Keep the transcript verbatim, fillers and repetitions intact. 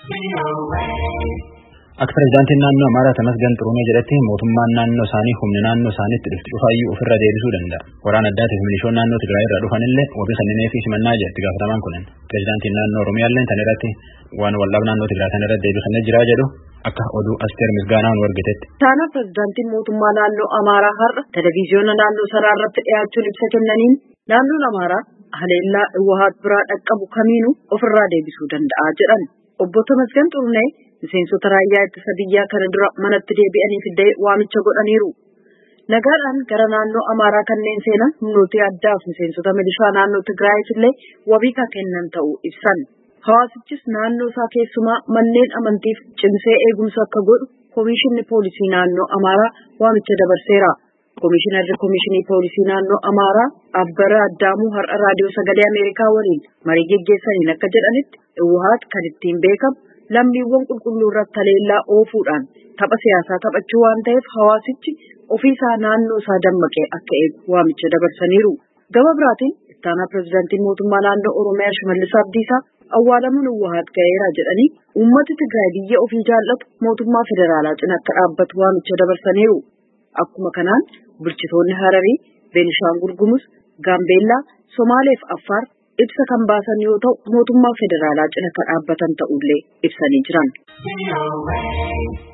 Akka pirezidaantiin naannoo Amaaraa Tamasgan Xuruunee jedhetti mootummaan naannoo isaanii humna naannoo isaaniitti dhufti dhufaayyuu ofirra deebisuu danda'a. Waraana addaatiif milishoon naannoo Tigraay irraa dhufanillee wabii sanninee fi simannaa jedhetti gaafatamaan kunin. Pirezidaantiin naannoo Oromiyaallee tan irratti waan waldhaab naannoo Tigraay tan irratti deebisanii jiraa jedhu akka oduu Asteer Misgaanaa nu argitetti. Taana pirezidaantiin mootummaa naannoo Amaaraa har'a televiziyoona naannoo sanaa irratti dhiyaachuun ibsa kennaniin naannoon Amaaraa haleellaa Iwahaat biraa dhaqqabu kamiinuu ofirraa deebisuu danda'a jedhan. Obbo Tamasgan Xuruunee miseensota raayyaa ittisa biyyaa kana dura manatti deebi'anii fiddee waamicha godhaniiru. Nagaadhaan gara naannoo Amaaraa kanneen seenan humnooti addaaf miseensota milishaa naannoo Tigraayiif illee wabii kan kennan ta'uu ibsan. Hawaasichis naannoo isaa keessumaa manneen amantiif cimsee eegumsa akka godhu Komishinni Poolisii naannoo Amaaraa waamicha dabarseera. Komishinarri Komishinii Poolisii naannoo Amaaraa Abbara Addaamuu har'a raadiyoo sagalee Ameerikaa waliin marii geggeessaniin akka jedhanitti Iwahaat kan ittiin beekamu lammiiwwan qulqulluu irratti haleellaa oofuudhaan tapha siyaasaa taphachuu waan ta'eef hawaasichi ofiisaa naannoo isaa dammaqee akka eegu waamicha dabarsaniiru. Gama biraatiin ittaanaa pirezidaantiin mootummaa naannoo Oromiyaa Shimallis Abdiisaa awwaalamuun Iwahaat ga'eera jedhanii uummati Tigraay biyya ofii jaallatu mootummaa federaalaa cina akka dhaabbatu waamicha dabarsaniiru. Akkuma kanaan bulchitoonni Hararii, Beenishaangul Gumuz, Gaambeellaa, Somaalee fi Affaar ibsa kan baasan yoo ta'u mootummaa federaalaa cina akka dhaabbatan ta'ullee ibsanii jiran.